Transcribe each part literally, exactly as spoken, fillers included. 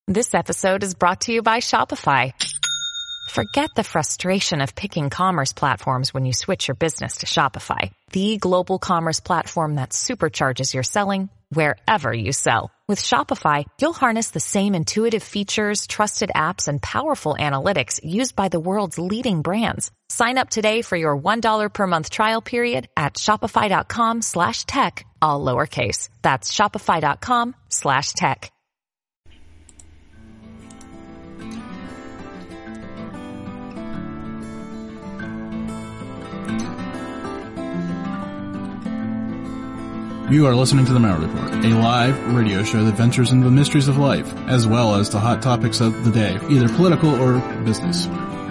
This episode is brought to you by Shopify. Forget the frustration of picking commerce platforms when you switch your business to Shopify, the global commerce platform that supercharges your selling wherever you sell. With Shopify, you'll harness the same intuitive features, trusted apps, and powerful analytics used by the world's leading brands. Sign up today for your one dollar per month trial period at shopify.com slash tech, all lowercase. That's shopify.com slash tech. You are listening to The Maurer Report, a live radio show that ventures into the mysteries of life, as well as the hot topics of the day, either political or business.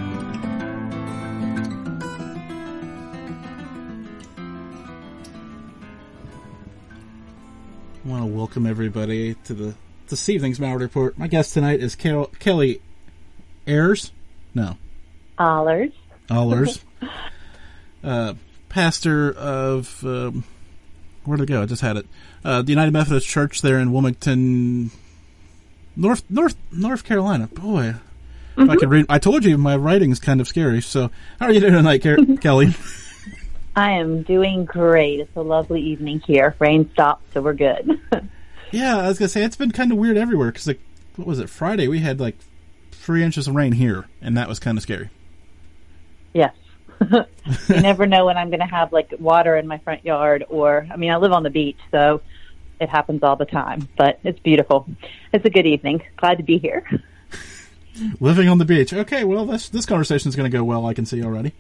I want to welcome everybody to the this evening's Maurer Report. My guest tonight is Kel- Kelly Ayers? No. Allers. Allers. uh, pastor of... Um, Where'd it go? I just had it. Uh, the United Methodist Church there in Wilmington, North North North Carolina. Boy, mm-hmm. If I could read. I told you my writing's kind of scary. So, how are you doing tonight, Kelly? I am doing great. It's a lovely evening here. Rain stopped, so we're good. Yeah, I was gonna say it's been kind of weird everywhere because, like, what was it? Friday we had like three inches of rain here, and that was kind of scary. Yes. You never know when I'm going to have like water in my front yard, or I mean, I live on the beach, so it happens all the time. But it's beautiful. It's a good evening. Glad to be here. Living on the beach. Okay, well, this this conversation is going to go well. I can see already.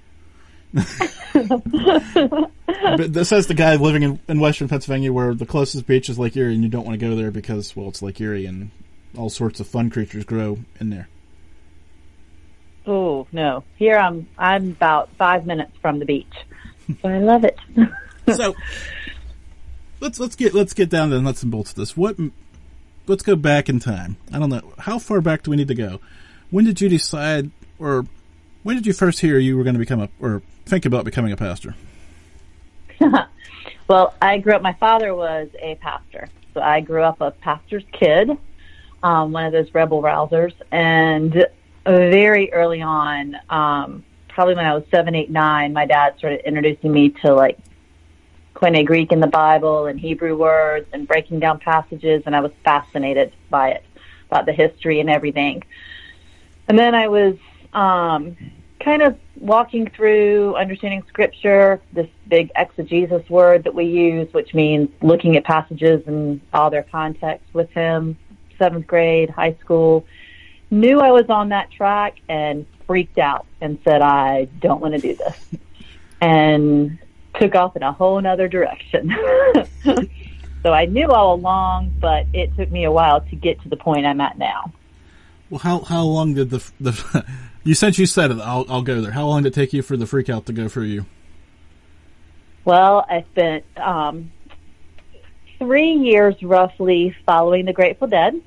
But this says the guy living in, in Western Pennsylvania, where the closest beach is Lake Erie, and you don't want to go there because, well, it's Lake Erie, and all sorts of fun creatures grow in there. Oh, no. Here I'm I'm about five minutes from the beach. So I love it. So let's let's get let's get down to the nuts and bolts of this. What let's go back in time. I don't know. How far back do we need to go? When did you decide, or when did you first hear you were going to become a or think about becoming a pastor? Well, I grew up, my father was a pastor. So I grew up a pastor's kid, um, one of those rebel rousers, and very early on, um, probably when I was seven, eight, nine, my dad started introducing me to like Koine Greek in the Bible and Hebrew words and breaking down passages, and I was fascinated by it, about the history and everything. And then I was um, kind of walking through understanding Scripture, this big exegesis word that we use, which means looking at passages and all their context with him, seventh grade, high school. Knew I was on that track and freaked out and said, I don't want to do this. And took off in a whole other direction. So I knew all along, but it took me a while to get to the point I'm at now. Well, how how long did the, the you, since you said it, I'll, I'll go there. How long did it take you for the freak out to go for you? Well, I spent um, three years roughly following the Grateful Dead.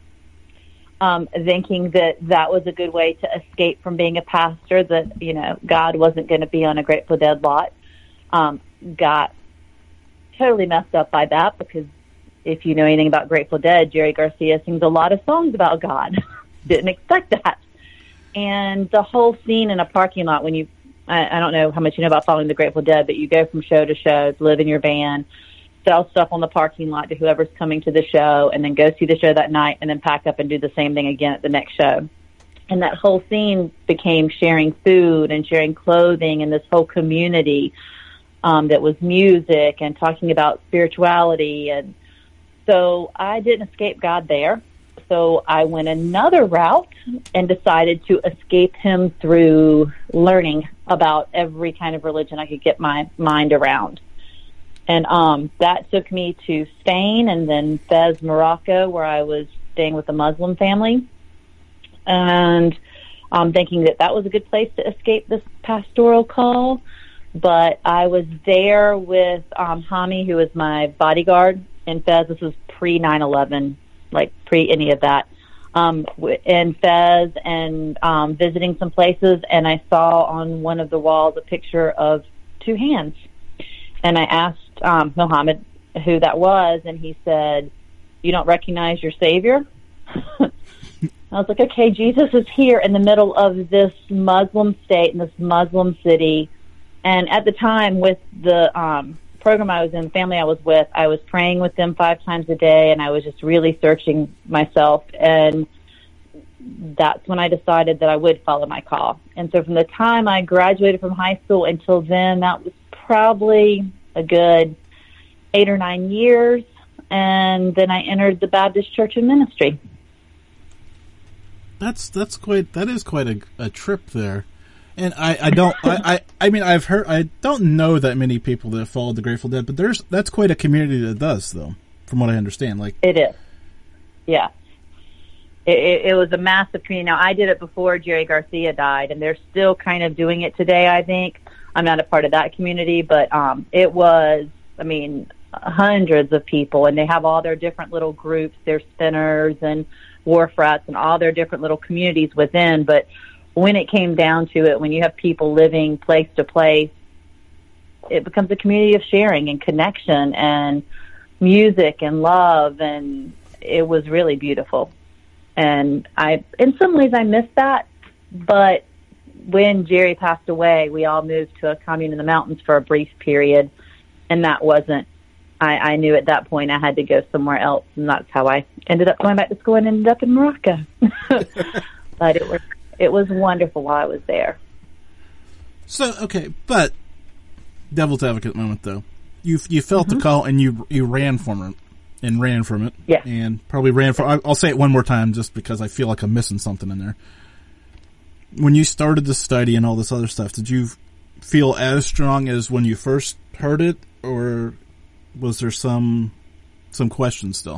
Um, thinking that that was a good way to escape from being a pastor, that, you know, God wasn't going to be on a Grateful Dead lot. Um, got totally messed up by that, because if you know anything about Grateful Dead, Jerry Garcia sings a lot of songs about God. Didn't expect that. And the whole scene in a parking lot, when you, I, I don't know how much you know about following the Grateful Dead, but you go from show to show, live in your van, sell stuff on the parking lot to whoever's coming to the show, and then go see the show that night, and then pack up and do the same thing again at the next show. And that whole scene became sharing food and sharing clothing and this whole community um, that was music and talking about spirituality. And so I didn't escape God there. So I went another route and decided to escape him through learning about every kind of religion I could get my mind around. And um, that took me to Spain and then Fez, Morocco, where I was staying with a Muslim family. And um, thinking that that was a good place to escape this pastoral call. But I was there with um, Hami, who was my bodyguard in Fez. This was pre nine eleven, like pre any of that. Um, in Fez and um, visiting some places. And I saw on one of the walls a picture of two hands. And I asked um, Mohammed who that was, and he said, "You don't recognize your Savior?" I was like, okay, Jesus is here in the middle of this Muslim state, in this Muslim city. And at the time, with the um, program I was in, the family I was with, I was praying with them five times a day, and I was just really searching myself. And that's when I decided that I would follow my call. And so from the time I graduated from high school until then, that was probably a good eight or nine years. And then I entered the Baptist Church of Ministry. That's that's quite that is quite a, a trip there. And I, I don't I, I I mean I've heard I don't know that many people that followed the Grateful Dead, but there's that's quite a community that does, though, from what I understand. Like it is, yeah. It, it, it was a massive community. Now I did it before Jerry Garcia died, and they're still kind of doing it today. I think I'm not a part of that community, but um, it was. I mean, hundreds of people, and they have all their different little groups, their spinners and wharf rats, and all their different little communities within, but when it came down to it, when you have people living place to place, it becomes a community of sharing and connection and music and love, and it was really beautiful. And I, in some ways, I miss that, but when Jerry passed away, we all moved to a commune in the mountains for a brief period, and that wasn't, I, I knew at that point I had to go somewhere else, and that's how I ended up going back to school and ended up in Morocco. But it was It was wonderful while I was there. So, okay, but devil's advocate moment, though. You you felt mm-hmm. the call and you you ran from it, and ran from it. Yeah. And probably ran from, I'll say it one more time just because I feel like I'm missing something in there. When you started the study and all this other stuff, did you feel as strong as when you first heard it, or was there some some questions still?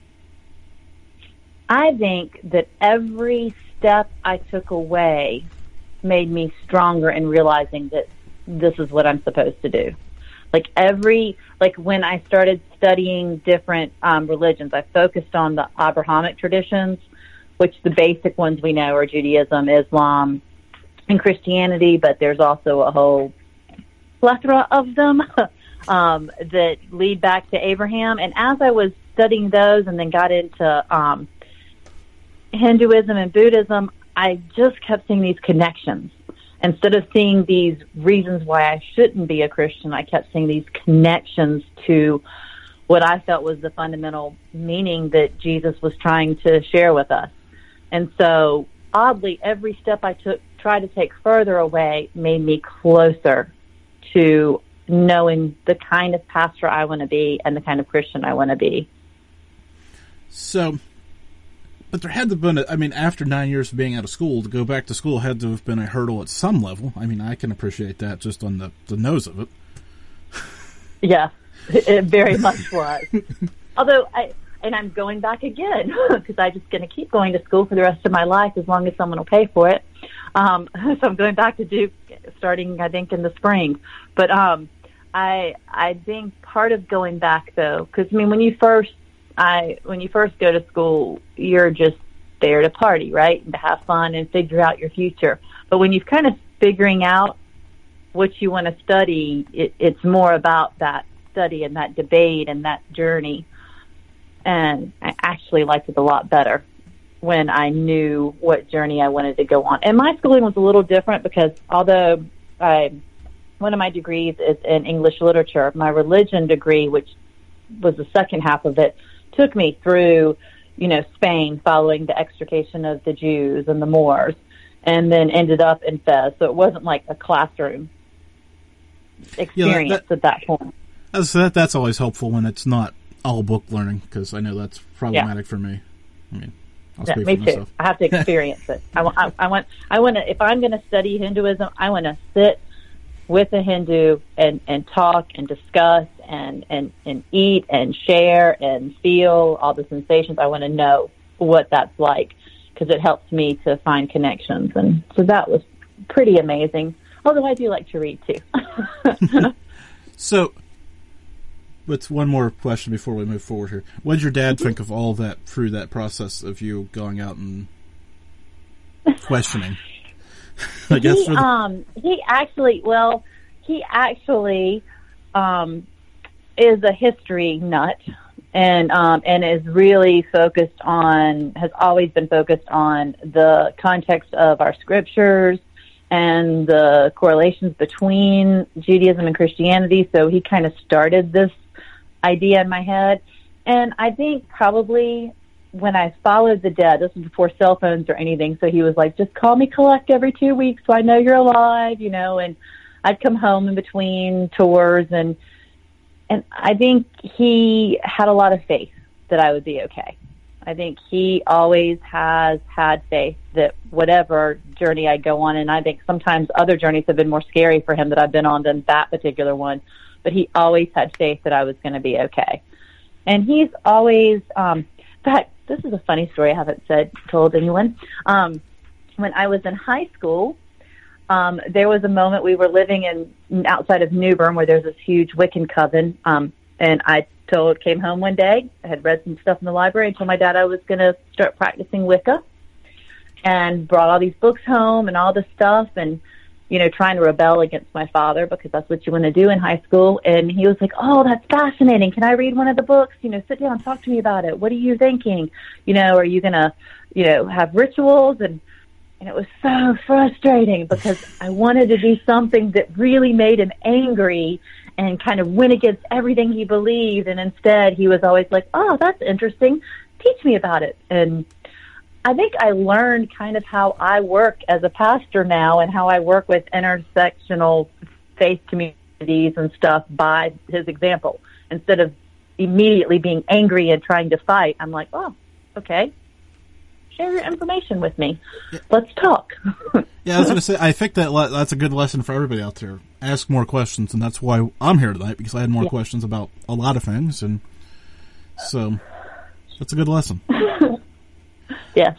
I think that every step I took away made me stronger in realizing that this is what I'm supposed to do. Like every, like when I started studying different um, religions, I focused on the Abrahamic traditions, which the basic ones we know are Judaism, Islam, and Christianity, but there's also a whole plethora of them um, that lead back to Abraham. And as I was studying those and then got into um, Hinduism and Buddhism, I just kept seeing these connections. Instead of seeing these reasons why I shouldn't be a Christian, I kept seeing these connections to what I felt was the fundamental meaning that Jesus was trying to share with us. And so, oddly, every step I took, tried to take further away, made me closer to knowing the kind of pastor I want to be and the kind of Christian I want to be. So, but there had to have been, a, I mean, after nine years of being out of school, to go back to school had to have been a hurdle at some level. I mean, I can appreciate that just on the, the nose of it. Yeah, it very much was. Although, I, and I'm going back again, because I'm just going to keep going to school for the rest of my life as long as someone will pay for it. Um, so I'm going back to Duke starting, I think, in the spring. But um, I, I think part of going back, though, because, I mean, when you first, I when you first go to school, you're just there to party, right, and to have fun and figure out your future. But when you're kind of figuring out what you want to study, it, it's more about that study and that debate and that journey. And I actually liked it a lot better when I knew what journey I wanted to go on. And my schooling was a little different because although I, one of my degrees is in English literature, my religion degree, which was the second half of it, took me through, you know, Spain following the extrication of the Jews and the Moors, and then ended up in Fez. So it wasn't like a classroom experience yeah, that, that, at that point. That's, that, that's always helpful when it's not all book learning, because I know that's problematic yeah. for me. I mean, I'll yeah, speak me for too. myself. I have to experience it. I want, I, I want, I want to, if I'm going to study Hinduism, I want to sit with a Hindu and, and talk and discuss and, and, and eat and share and feel all the sensations. I want to know what that's like, because it helps me to find connections. And so that was pretty amazing. Although I do like to read too. So, what's one more question before we move forward here? What did your dad think of all of that through that process of you going out and questioning? I guess he, the- um, he actually, well, he actually um, is a history nut, and um, and is really focused on, has always been focused on the context of our scriptures and the correlations between Judaism and Christianity. So he kind of started this idea in my head. And I think probably when I followed the dead, this was before cell phones or anything, so he was like, just call me collect every two weeks so I know you're alive, you know, and I'd come home in between tours, and and I think he had a lot of faith that I would be okay. I think he always has had faith that whatever journey I go on, and I think sometimes other journeys have been more scary for him that I've been on than that particular one, but he always had faith that I was going to be okay. And he's always, um, in fact, this is a funny story I haven't said, told anyone. Um, when I was in high school, um, there was a moment we were living in outside of New Bern where there's this huge Wiccan coven, um, and I told, came home one day, I had read some stuff in the library and told my dad I was going to start practicing Wicca, and brought all these books home and all this stuff, and, you know, trying to rebel against my father because that's what you want to do in high school. And he was like, oh, that's fascinating. Can I read one of the books? You know, sit down, talk to me about it. What are you thinking? You know, are you going to, you know, have rituals? And, and it was so frustrating because I wanted to do something that really made him angry and kind of went against everything he believed. And instead he was always like, oh, that's interesting. Teach me about it. And I think I learned kind of how I work as a pastor now and how I work with intersectional faith communities and stuff by his example. Instead of immediately being angry and trying to fight, I'm like, oh, okay, share your information with me. Let's talk. Yeah, I was going to say, I think that le- that's a good lesson for everybody out there. Ask more questions, and that's why I'm here tonight, because I had more yeah. questions about a lot of things, and so that's a good lesson. Yes.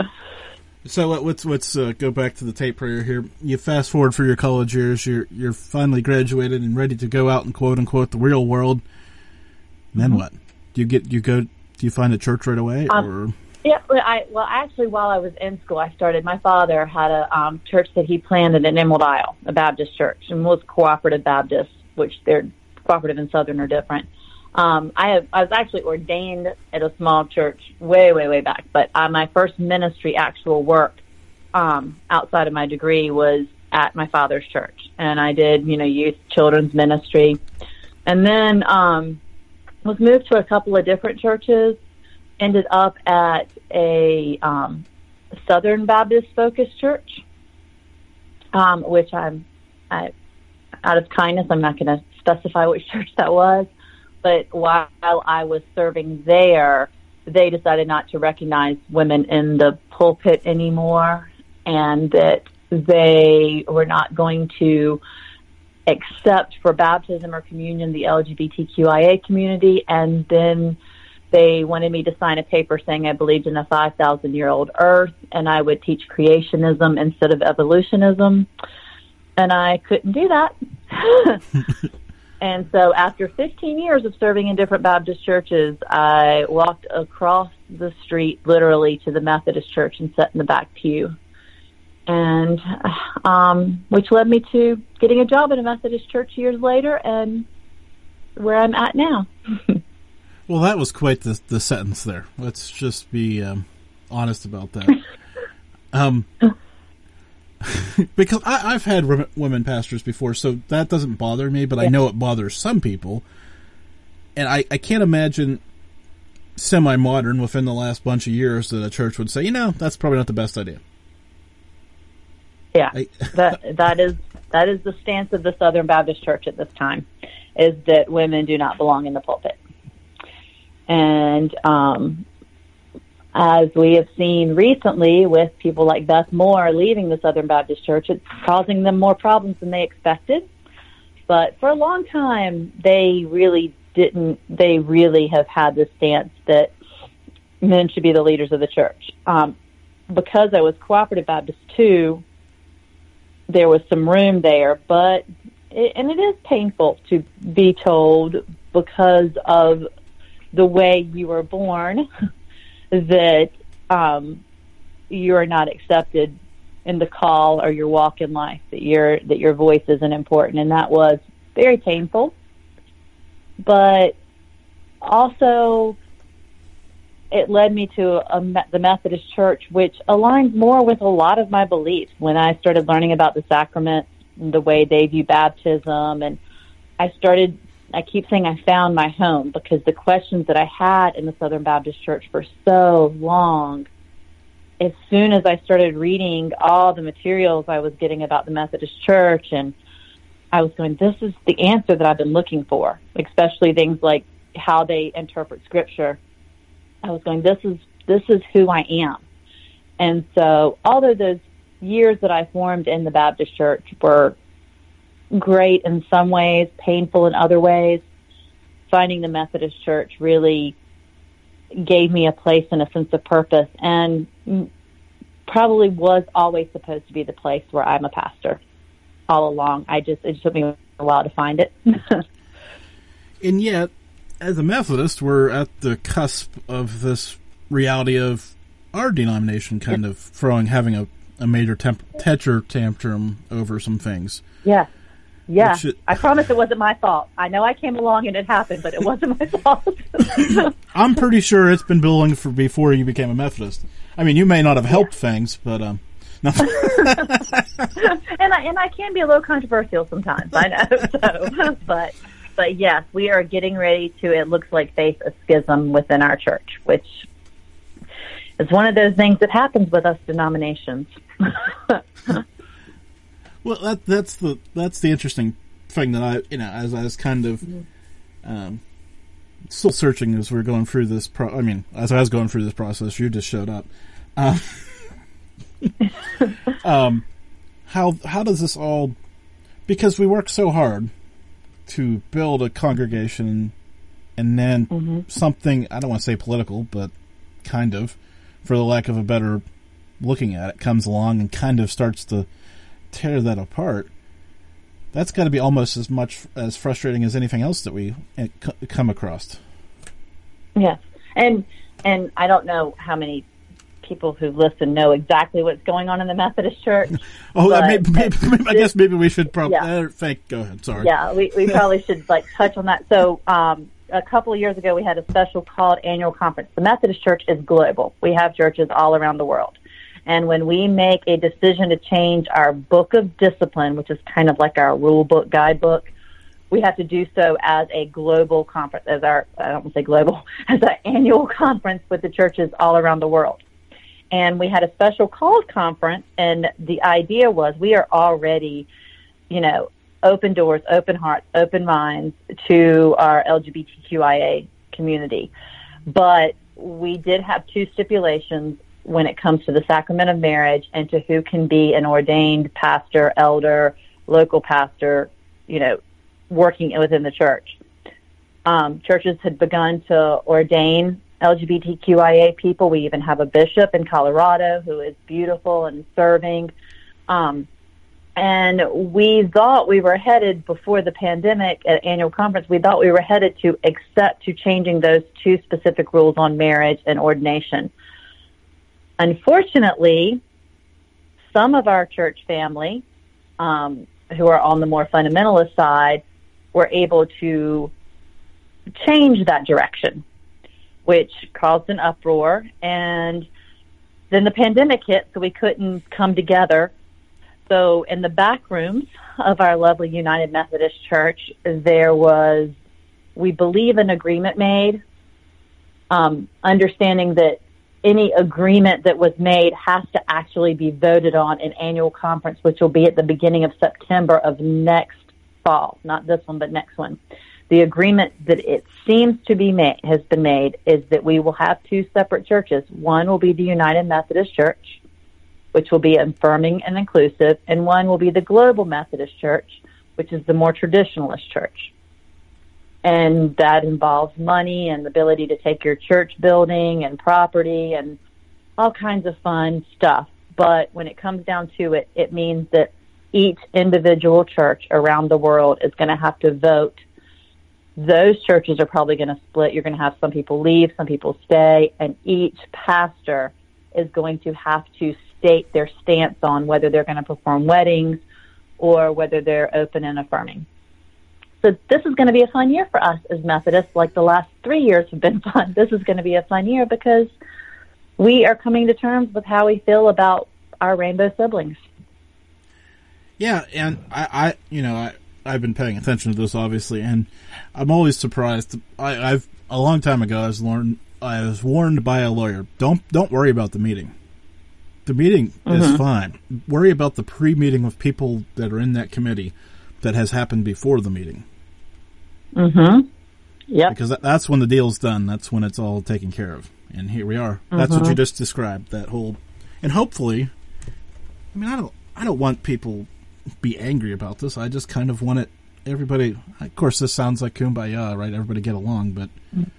So uh, let's let's uh, go back to the tape prayer here. You fast forward for your college years. You're you're finally graduated and ready to go out and quote unquote the real world. And then mm-hmm. what? Do you get you go? Do you find a church right away? Um, or yeah, well, I well actually while I was in school, I started. My father had a um, church that he planted in Emerald Isle, a Baptist church, and was cooperative Baptist, which they're cooperative and Southern are different. Um, I have, I was actually ordained at a small church way, way, way back, but uh, my first ministry actual work um, outside of my degree was at my father's church, and I did, you know, youth children's ministry, and then um, was moved to a couple of different churches. Ended up at a um, Southern Baptist focused church, um, which I'm, I, out of kindness, I'm not going to specify which church that was. But while I was serving there, they decided not to recognize women in the pulpit anymore, and that they were not going to accept for baptism or communion the L G B T Q I A community. And then they wanted me to sign a paper saying I believed in a five thousand year old earth and I would teach creationism instead of evolutionism. And I couldn't do that. And so after fifteen years of serving in different Baptist churches, I walked across the street literally to the Methodist church and sat in the back pew, and um, which led me to getting a job at a Methodist church years later and where I'm at now. Well, that was quite the, the sentence there. Let's just be um, honest about that. Um Because I, I've had women pastors before, so that doesn't bother me, but yeah. I know it bothers some people. And I, I can't imagine semi-modern within the last bunch of years that a church would say, you know, that's probably not the best idea. Yeah, I, that that is that is the stance of the Southern Baptist Church at this time, is that women do not belong in the pulpit. And um as we have seen recently with people like Beth Moore leaving the Southern Baptist Church, it's causing them more problems than they expected. But for a long time, they really didn't, they really have had the stance that men should be the leaders of the church. Um, because I was Cooperative Baptist too, there was some room there, but, it, and it is painful to be told because of the way you were born that um, you are not accepted in the call or your walk in life, that your that your voice isn't important, and that was very painful. But also, it led me to a, the Methodist Church, which aligns more with a lot of my beliefs. When I started learning about the sacraments, and the way they view baptism, and I started, I keep saying I found my home, because the questions that I had in the Southern Baptist Church for so long, as soon as I started reading all the materials I was getting about the Methodist Church, and I was going, this is the answer that I've been looking for, especially things like how they interpret Scripture. I was going, this is this is who I am. And so although those years that I formed in the Baptist Church were great in some ways, painful in other ways, finding the Methodist Church really gave me a place and a sense of purpose, and probably was always supposed to be the place where I'm a pastor all along. I just, it just took me a while to find it. And yet, as a Methodist, we're at the cusp of this reality of our denomination kind of throwing, having a, a major temp, temper tantrum over some things. Yeah. Yeah. It, I promise it wasn't my fault. I know I came along and it happened, but it wasn't my fault. I'm pretty sure it's been building for before you became a Methodist. I mean, you may not have helped yeah. things, but um, no. and I and I can be a little controversial sometimes. I know. So, but but yes, we are getting ready to. It looks like face a schism within our church, which is one of those things that happens with us denominations. Well, that that's the that's the interesting thing that I you know as I was kind of um, still searching as we we're going through this. Pro- I mean, as I was going through this process, you just showed up. Um, um, how how does this all? Because we work so hard to build a congregation, and then mm-hmm. something I don't want to say political, but kind of, for the lack of a better looking at it, comes along and kind of starts to tear that apart. That's got to be almost as much as frustrating as anything else that we come across. Yes, and and I don't know how many people who listen know exactly what's going on in the Methodist Church. oh, maybe, maybe, maybe, I guess maybe we should probably. Yeah. Uh, thank. Go ahead. Sorry. Yeah, we we probably should like touch on that. So, um, a couple of years ago, we had a special called annual conference. The Methodist Church is global. We have churches all around the world. And when we make a decision to change our book of discipline, which is kind of like our rule book, guidebook, we have to do so as a global conference, as our, I don't want to say global, as an annual conference with the churches all around the world. And we had a special called conference, and the idea was we are already, you know, open doors, open hearts, open minds to our L G B T Q I A community. But we did have two stipulations when it comes to the sacrament of marriage and to who can be an ordained pastor, elder, local pastor, you know, working within the church. Um, churches had begun to ordain L G B T Q I A people. We even have a bishop in Colorado who is beautiful and serving. Um, and we thought we were headed, before the pandemic at annual conference, we thought we were headed to accept to changing those two specific rules on marriage and ordination. Unfortunately, some of our church family, um, who are on the more fundamentalist side, were able to change that direction, which caused an uproar. And then the pandemic hit, so we couldn't come together. So in the back rooms of our lovely United Methodist Church, there was, we believe, an agreement made, um, understanding that any agreement that was made has to actually be voted on in annual conference, which will be at the beginning of September of next fall, not this one, but next one. The agreement that it seems to be made, has been made, is that we will have two separate churches. One will be the United Methodist Church, which will be affirming and inclusive, and one will be the Global Methodist Church, which is the more traditionalist church. And that involves money and the ability to take your church building and property and all kinds of fun stuff. But when it comes down to it, it means that each individual church around the world is going to have to vote. Those churches are probably going to split. You're going to have some people leave, some people stay, and each pastor is going to have to state their stance on whether they're going to perform weddings or whether they're open and affirming. So this is going to be a fun year for us as Methodists. Like the last three years have been fun. This is going to be a fun year because we are coming to terms with how we feel about our rainbow siblings. Yeah, and I, I you know, I, I've been paying attention to this, obviously, and I'm always surprised. I, I've a long time ago, I was learned, I was warned by a lawyer, don't don't worry about the meeting. The meeting mm-hmm. is fine. Worry about the pre-meeting with people that are in that committee that has happened before the meeting. Mm-hmm. Yep. Because that, that's when the deal's done. That's when it's all taken care of. And here we are. Mm-hmm. That's what you just described. That whole, and hopefully, I mean, I don't, I don't want people be angry about this. I just kind of want it. Everybody, of course, this sounds like kumbaya, right? Everybody get along, but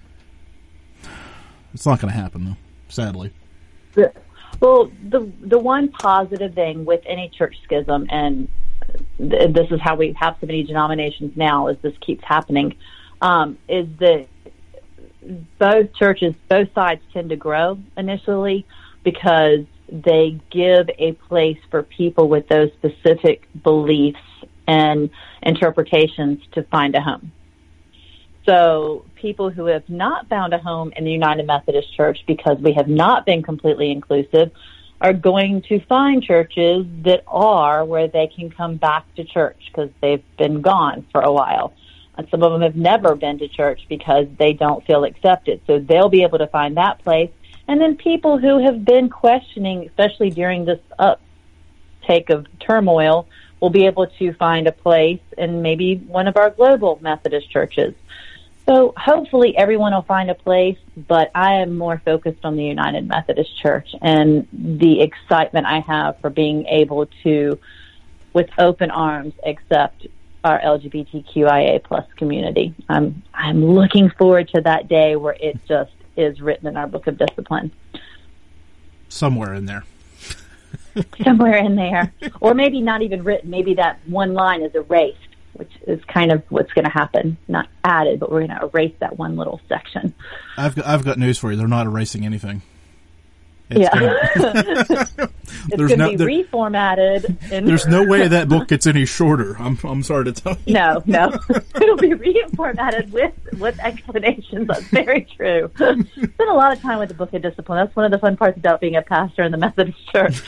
it's not going to happen, though. Sadly. The, well, the the one positive thing with any church schism, and th- this is how we have so many denominations now, as this keeps happening, um, is that both churches, both sides tend to grow initially because they give a place for people with those specific beliefs and interpretations to find a home. So people who have not found a home in the United Methodist Church because we have not been completely inclusive are going to find churches that are where they can come back to church because they've been gone for a while. And some of them have never been to church because they don't feel accepted. So they'll be able to find that place. And then people who have been questioning, especially during this uptake of turmoil, will be able to find a place in maybe one of our global Methodist churches. So hopefully everyone will find a place, but I am more focused on the United Methodist Church and the excitement I have for being able to, with open arms, accept our L G B T Q I A plus community. I'm I'm looking forward to that day where it just is written in our book of discipline. Somewhere in there. Somewhere in there. Or maybe not even written. Maybe that one line is erased, which is kind of what's going to happen. Not added, but we're going to erase that one little section. I've got, I've got news for you. They're not erasing anything. It's yeah. Gonna, it's going to no, be there, reformatted. And there's no way that book gets any shorter. I'm I'm sorry to tell you. No, no. It'll be reformatted with, with explanations. That's very true. Spent a lot of time with the Book of Discipline. That's one of the fun parts about being a pastor in the Methodist Church.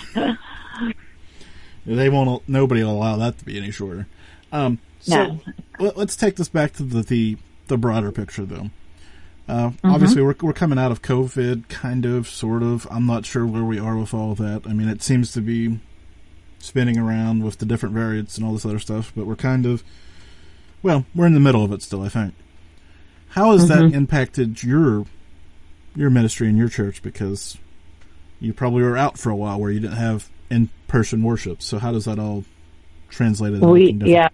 They won't. Nobody will allow that to be any shorter. Um, so no. Let's take this back to the the, the broader picture, though. Uh, mm-hmm. Obviously, we're we're coming out of COVID, kind of, sort of. I'm not sure where we are with all of that. I mean, it seems to be spinning around with the different variants and all this other stuff, but we're kind of, well, we're in the middle of it still, I think. How has mm-hmm. that impacted your your ministry and your church? Because you probably were out for a while where you didn't have in-person worship. So how does that all translate into we, anything different? Yeah.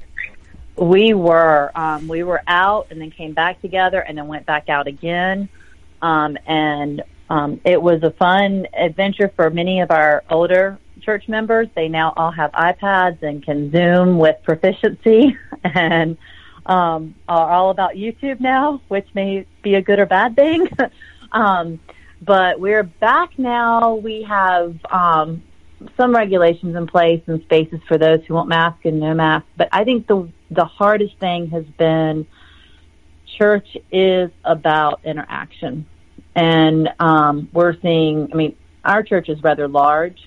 We were um, we were out and then came back together and then went back out again, um, and um, it was a fun adventure for many of our older church members. They now all have iPads and can Zoom with proficiency, and um, are all about YouTube now, which may be a good or bad thing. um, but we're back now. We have um, some regulations in place and spaces for those who want mask and no mask. But I think the the hardest thing has been church is about interaction. And um, we're seeing, I mean, our church is rather large,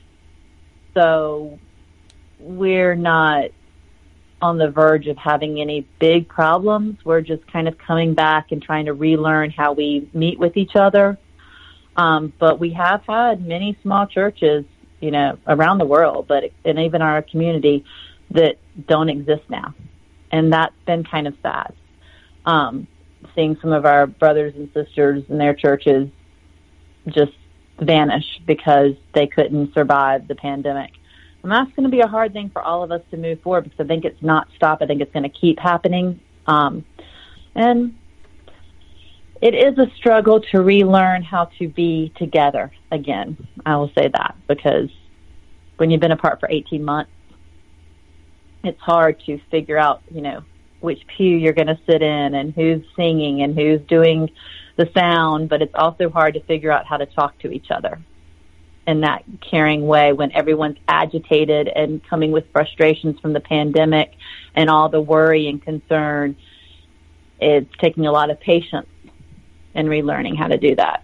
so we're not on the verge of having any big problems. We're just kind of coming back and trying to relearn how we meet with each other. Um, but we have had many small churches, you know, around the world, but and even our community that don't exist now. And that's been kind of sad. Um, seeing some of our brothers and sisters in their churches just vanish because they couldn't survive the pandemic. And that's going to be a hard thing for all of us to move forward because I think it's not stop. I think it's going to keep happening. Um, and it is a struggle to relearn how to be together again. I will say that because when you've been apart for eighteen months, it's hard to figure out, you know, which pew you're going to sit in and who's singing and who's doing the sound, but it's also hard to figure out how to talk to each other in that caring way when everyone's agitated and coming with frustrations from the pandemic and all the worry and concern. It's taking a lot of patience and relearning how to do that.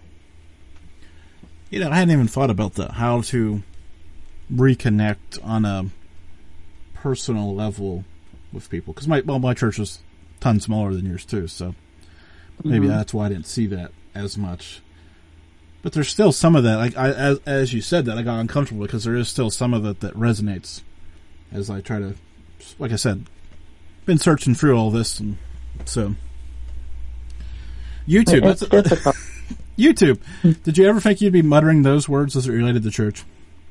You know, I hadn't even thought about that, how to reconnect on a personal level with people. Because my, well, my church is a ton smaller than yours, too, so maybe mm-hmm. that's why I didn't see that as much. But there's still some of that, like I, as, as you said that, I got uncomfortable because there is still some of it that resonates as I try to, like I said, been searching through all this, and so YouTube. It's that's difficult. YouTube. Did you ever think you'd be muttering those words as it related to church?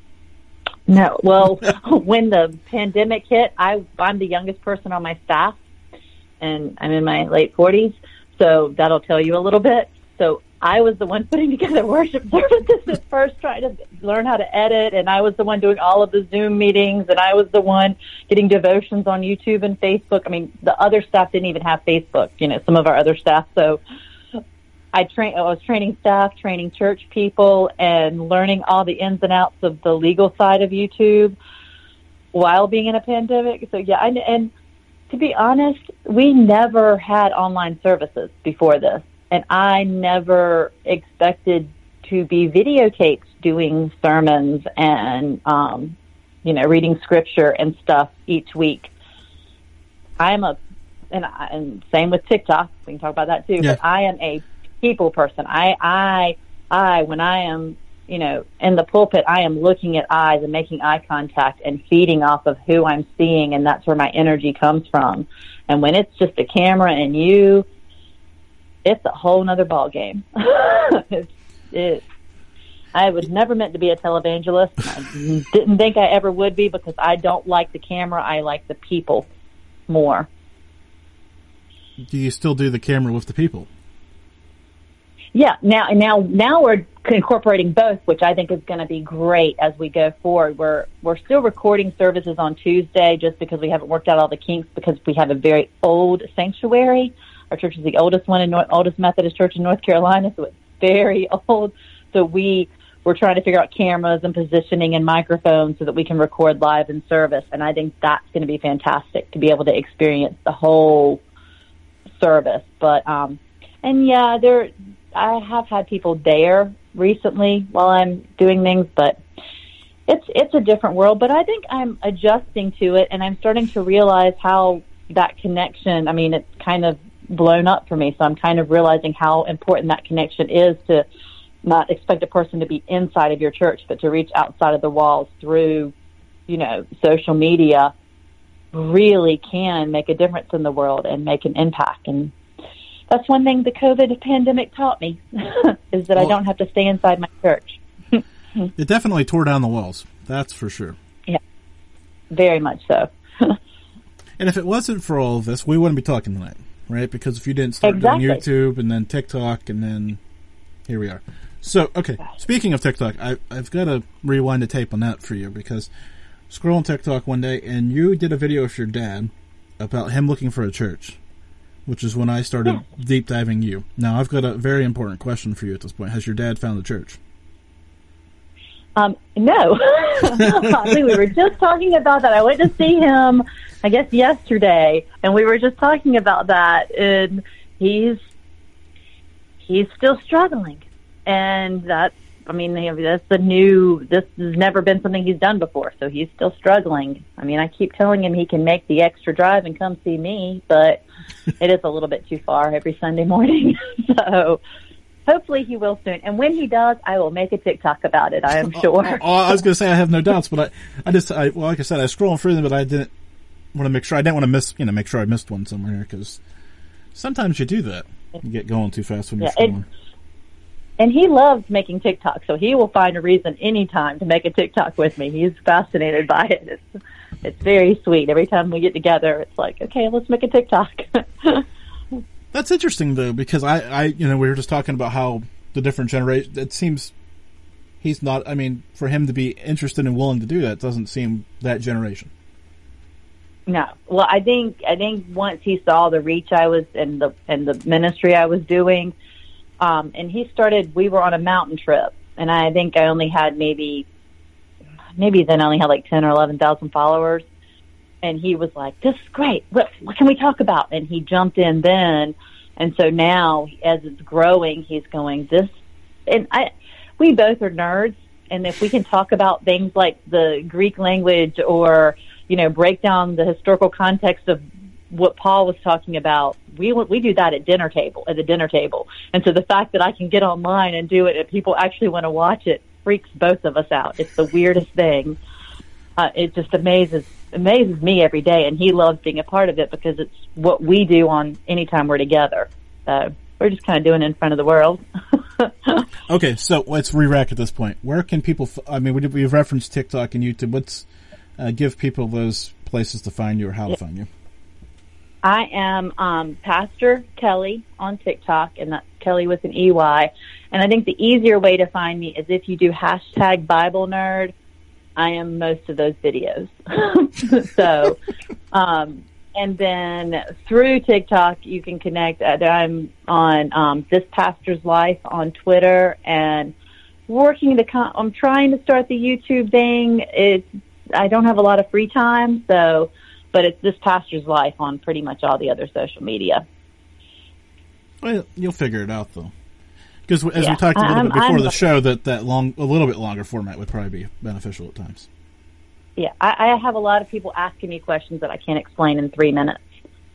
No. Well, when the pandemic hit, I, I'm the youngest person on my staff, and I'm in my late forties, so that'll tell you a little bit. So I was the one putting together worship services at first, trying to learn how to edit, and I was the one doing all of the Zoom meetings, and I was the one getting devotions on YouTube and Facebook. I mean, the other staff didn't even have Facebook, you know, some of our other staff. So I train. I was training staff, training church people, and learning all the ins and outs of the legal side of YouTube while being in a pandemic. So yeah, I, and to be honest, we never had online services before this. And I never expected to be videotaped doing sermons and, um, you know, reading scripture and stuff each week. I'm a, and, I, and same with TikTok. We can talk about that too. Yeah. But I am a people person. I, I, I, when I am, you know, in the pulpit, I am looking at eyes and making eye contact and feeding off of who I'm seeing, and that's where my energy comes from. And when it's just a camera and you, it's a whole nother ball game. it's, it, I was never meant to be a televangelist. I didn't think I ever would be because I don't like the camera. I like the people more. Do you still do the camera with the people? Yeah. Now, now, now we're incorporating both, which I think is going to be great as we go forward. We're we're still recording services on Tuesday just because we haven't worked out all the kinks because we have a very old sanctuary. Our church is the oldest one in North, oldest Methodist church in North Carolina, so it's very old. So we we're trying to figure out cameras and positioning and microphones so that we can record live in service. And I think that's going to be fantastic to be able to experience the whole service. But um, and yeah, there I have had people there recently while I'm doing things, but it's it's a different world. But I think I'm adjusting to it, and I'm starting to realize how that connection. I mean, it's kind of blown up for me, so I'm kind of realizing how important that connection is to not expect a person to be inside of your church, but to reach outside of the walls through, you know, social media really can make a difference in the world and make an impact. And that's one thing the COVID pandemic taught me is that well, I don't have to stay inside my church. It definitely tore down the walls. That's for sure. Yeah, very much so. And if it wasn't for all of this, we wouldn't be talking tonight. Right, because if you didn't start exactly. doing YouTube and then TikTok and then here we are. So, okay, speaking of TikTok, I, I've got to rewind the tape on that for you because scrolling TikTok one day and you did a video with your dad about him looking for a church, which is when I started yeah. deep diving you. Now, I've got a very important question for you at this point. Has your dad found a church? Um, no. I think we were just talking about that. I went to see him, I guess, yesterday, and we were just talking about that, and he's he's still struggling. And that's, I mean, that's the new, this has never been something he's done before, so he's still struggling. I mean, I keep telling him he can make the extra drive and come see me, but it is a little bit too far every Sunday morning. So hopefully he will soon. And when he does, I will make a TikTok about it, I am sure. Oh, oh, I was going to say I have no doubts, but I, I just, I, well, like I said, I was scrolling through them, but I didn't want to make sure, I didn't want to miss, you know, make sure I missed one somewhere, because sometimes you do that. You get going too fast when you're yeah, scrolling. And he loves making TikTok, so he will find a reason anytime to make a TikTok with me. He's fascinated by it. It's, it's very sweet. Every time we get together, it's like, okay, let's make a TikTok. That's interesting, though, because I, I, you know, we were just talking about how the different generations, it seems he's not, I mean, for him to be interested and willing to do that doesn't seem that generation. No. Well, I think, I think once he saw the reach I was, and the, and the ministry I was doing, um, and he started, we were on a mountain trip, and I think I only had maybe, maybe then I only had like ten or eleven thousand followers. and he was like, this is great. What, what can we talk about? And he jumped in then. And so now, as it's growing, he's going, this, and I, we both are nerds. And if we can talk about things like the Greek language or, you know, break down the historical context of what Paul was talking about, we we do that at dinner table, at the dinner table. And so the fact that I can get online and do it and people actually want to watch it freaks both of us out. It's the weirdest thing. Uh, it just amazes amazes me every day, and he loves being a part of it because it's what we do on any time we're together. So we're just kind of doing it in front of the world. Okay, so let's re-rack at this point. Where can people? F- I mean, we, we've referenced TikTok and YouTube. Let's uh, give people those places to find you or how to find you. I am um, Pastor Kelly on TikTok, and that's Kelly with an E Y. And I think the easier way to find me is if you do hashtag Bible Nerd. I am most of those videos. so, um, and then through TikTok, you can connect. I'm on um, This Pastor's Life on Twitter, and working to. Con- I'm trying to start the YouTube thing. It's I don't have a lot of free time, so. But it's This Pastor's Life on pretty much all the other social media. Well, you'll figure it out, though. Because as yeah, we talked a little I'm, bit before I'm, the show, that, that long, a little bit longer format would probably be beneficial at times. Yeah, I, I have a lot of people asking me questions that I can't explain in three minutes.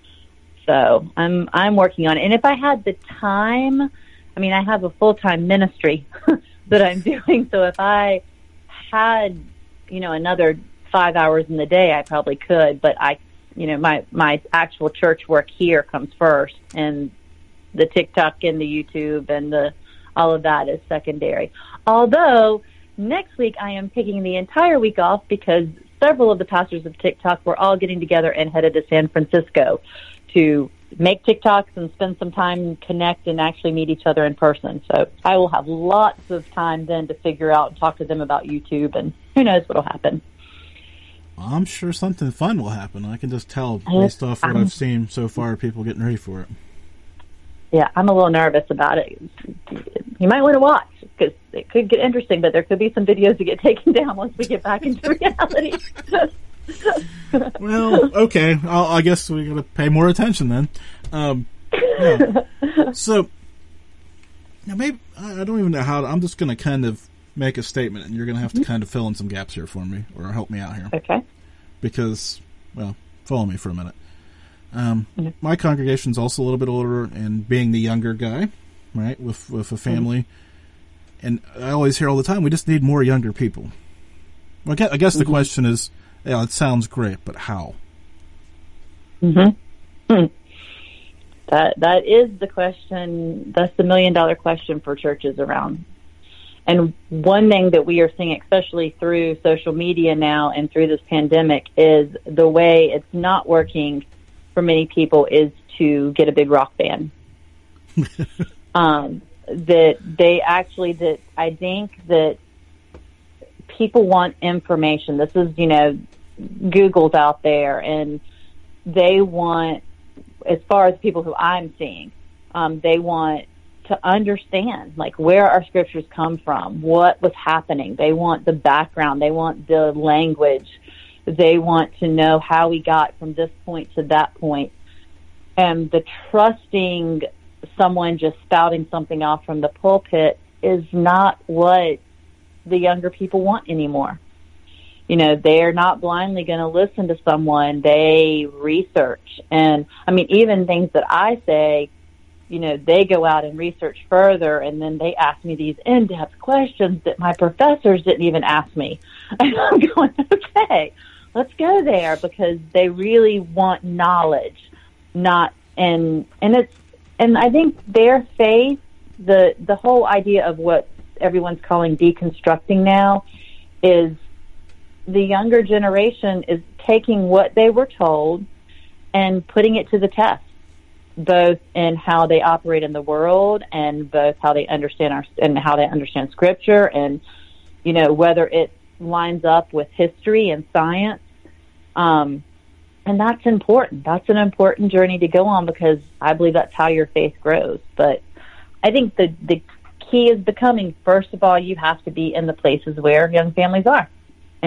So I'm I'm working on it. And if I had the time, I mean, I have a full-time ministry that I'm doing. So if I had, you know, another five hours in the day, I probably could, but I, you know, my, my actual church work here comes first, and the TikTok and the YouTube and the, all of that is secondary. Although next week I am taking the entire week off because several of the pastors of TikTok were all getting together and headed to San Francisco to make TikToks and spend some time, connect, and actually meet each other in person. So I will have lots of time then to figure out and talk to them about YouTube, and who knows what will happen. I'm sure something fun will happen. I can just tell based off what I've seen so far, people getting ready for it. Yeah, I'm a little nervous about it. You might want to watch because it could get interesting, but there could be some videos that get taken down once we get back into reality. Well, okay. I'll, I guess we got to pay more attention then. Um, yeah. So, now maybe I don't even know how. To, I'm just going to kind of make a statement, and you're going to have to kind of fill in some gaps here for me, or help me out here. Okay. Because, well, follow me for a minute. Um, mm-hmm. My congregation's also a little bit older, and being the younger guy, right, with with a family, mm-hmm. and I always hear all the time, we just need more younger people. Well, I guess, I guess mm-hmm. the question is, yeah, it sounds great, but how? Mm-hmm. Hmm. That that is the question. That's the million dollar question for churches around. And one thing that we are seeing, especially through social media now and through this pandemic, is the way it's not working for many people is to get a big rock band. um, that they actually, that I think that people want information. This is, you know, Google's out there, and they want, as far as people who I'm seeing, um, they want to understand, like, where our scriptures come from, what was happening. They want the background. They want the language. They want to know how we got from this point to that point. And the trusting someone just spouting something off from the pulpit is not what the younger people want anymore. You know, they're not blindly going to listen to someone. They research. And, I mean, even things that I say, you know, they go out and research further, and then they ask me these in-depth questions that my professors didn't even ask me. And I'm going, okay, let's go there, because they really want knowledge, not, and, and it's, and I think their faith, the, the whole idea of what everyone's calling deconstructing now is the younger generation is taking what they were told and putting it to the test, both in how they operate in the world and both how they understand our, and how they understand scripture, and, you know, whether it lines up with history and science. Um, and that's important. That's an important journey to go on, because I believe that's how your faith grows. But I think the, the key is becoming, first of all, you have to be in the places where young families are. And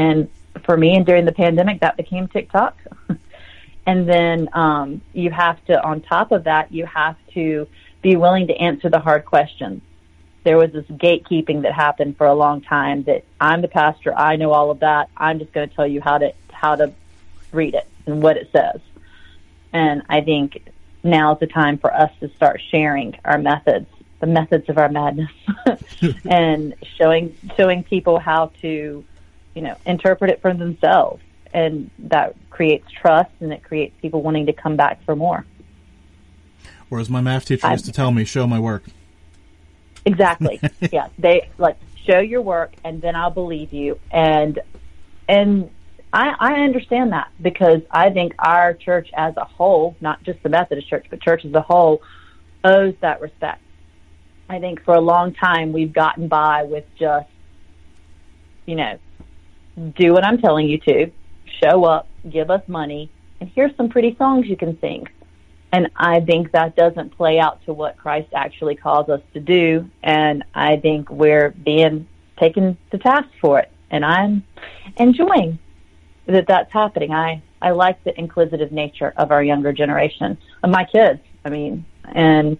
for me, and during the pandemic, that became TikTok. And then um, you have to, on top of that, you have to be willing to answer the hard questions. There was this gatekeeping that happened for a long time that I'm the pastor, I know all of that. I'm just going to tell you how to how to read it and what it says. And I think now is the time for us to start sharing our methods, the methods of our madness, and showing showing people how to, you know, interpret it for themselves. And that creates trust, and it creates people wanting to come back for more. Whereas my math teacher used to tell me, show my work. Exactly. Yeah. They like show your work and then I'll believe you. And, and I, I understand that, because I think our church as a whole, not just the Methodist church, but church as a whole, owes that respect. I think for a long time we've gotten by with just, you know, do what I'm telling you to, show up, give us money, and here's some pretty songs you can sing. And I think that doesn't play out to what Christ actually calls us to do. And I think we're being taken to task for it. And I'm enjoying that that's happening. I, I like the inquisitive nature of our younger generation, of my kids. I mean, and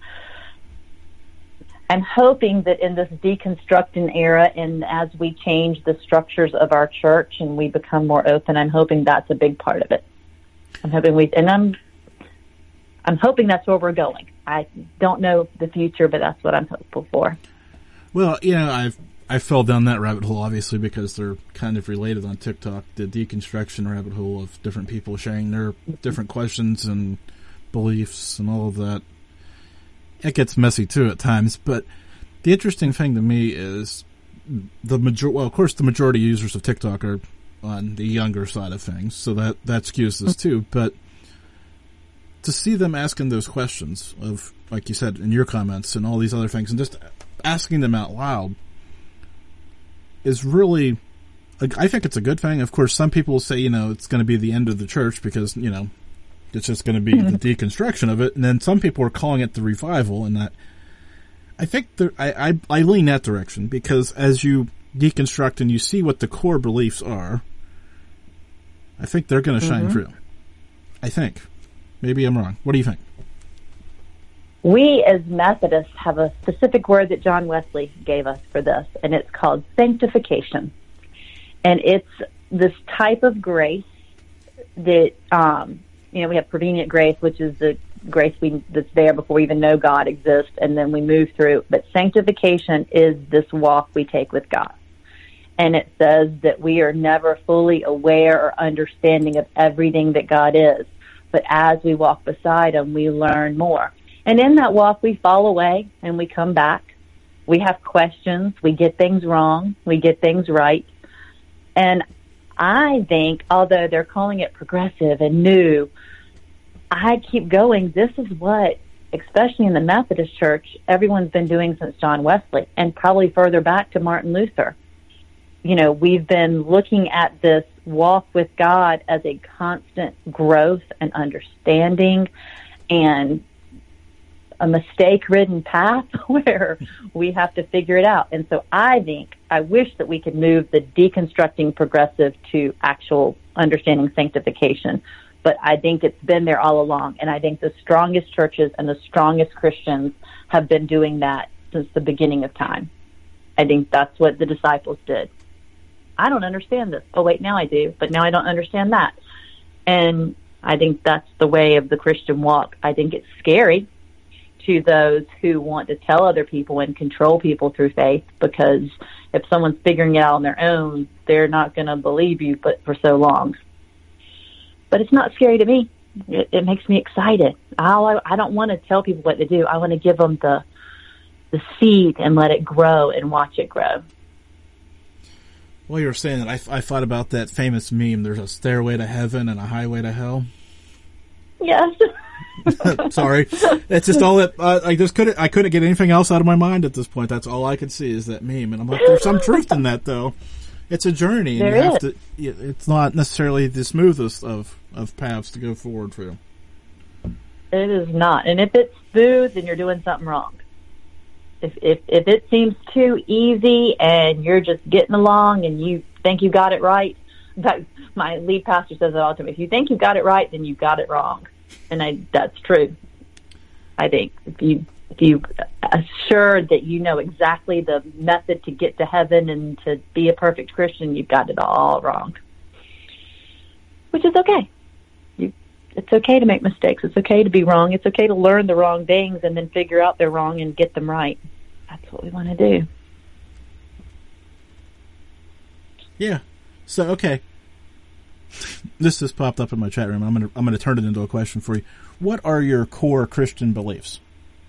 I'm hoping that in this deconstructing era, and as we change the structures of our church and we become more open, I'm hoping that's a big part of it. I'm hoping we, and I'm, I'm hoping that's where we're going. I don't know the future, but that's what I'm hopeful for. Well, you know, I've I fell down that rabbit hole, obviously, because they're kind of related on TikTok, the deconstruction rabbit hole of different people sharing their different questions and beliefs and all of that. It gets messy, too, at times. But the interesting thing to me is the major. Well, of course, the majority of users of TikTok are on the younger side of things, so that, that skews this, too. But to see them asking those questions of, like you said, in your comments and all these other things, and just asking them out loud is really, I think it's a good thing. Of course, some people say, you know, it's going to be the end of the church because, you know, it's just going to be mm-hmm. the deconstruction of it. And then some people are calling it the revival, and that I think there, I, I, I lean that direction, because as you deconstruct and you see what the core beliefs are, I think they're going to shine mm-hmm. through. I think. Maybe I'm wrong. What do you think? We as Methodists have a specific word that John Wesley gave us for this, and it's called sanctification. And it's this type of grace that, um, you know, we have prevenient grace, which is the grace we, that's there before we even know God exists, and then we move through. But sanctification is this walk we take with God. And it says that we are never fully aware or understanding of everything that God is. But as we walk beside him, we learn more. And in that walk, we fall away and we come back. We have questions. We get things wrong. We get things right. And I think, although they're calling it progressive and new, I keep going. This is what, especially in the Methodist Church, everyone's been doing since John Wesley, and probably further back to Martin Luther. You know, we've been looking at this walk with God as a constant growth and understanding, and a mistake-ridden path where we have to figure it out. And so I think, I wish that we could move the deconstructing progressive to actual understanding sanctification. But I think it's been there all along. And I think the strongest churches and the strongest Christians have been doing that since the beginning of time. I think that's what the disciples did. I don't understand this. Oh, wait, now I do. But now I don't understand that. And I think that's the way of the Christian walk. I think it's scary to those who want to tell other people and control people through faith, because if someone's figuring it out on their own, they're not going to believe you but for so long. But it's not scary to me. It, it makes me excited. I, I don't want to tell people what to do. I want to give them the the seed and let it grow and watch it grow. Well, you were saying that, I, I thought about that famous meme, there's a stairway to heaven and a highway to hell. Yes. Sorry. That's just all that, uh, I just couldn't, I couldn't get anything else out of my mind at this point. That's all I could see is that meme. And I'm like, there's some truth in that, though. It's a journey. And there you have is. to, it's not necessarily the smoothest of, of paths to go forward through. It is not. And if it's smooth, then you're doing something wrong. If, if if it seems too easy and you're just getting along and you think you got it right, that my lead pastor says it all to me. If you think you got it right, then you got it wrong. And I, that's true. I think if you, if you assured that you know exactly the method to get to heaven and to be a perfect Christian, you've got it all wrong. Which is okay. You, it's okay to make mistakes. It's okay to be wrong. It's okay to learn the wrong things and then figure out they're wrong and get them right. That's what we want to do. Yeah. So, okay. This just popped up in my chat room. I'm going to I'm going to turn it into a question for you. What are your core Christian beliefs?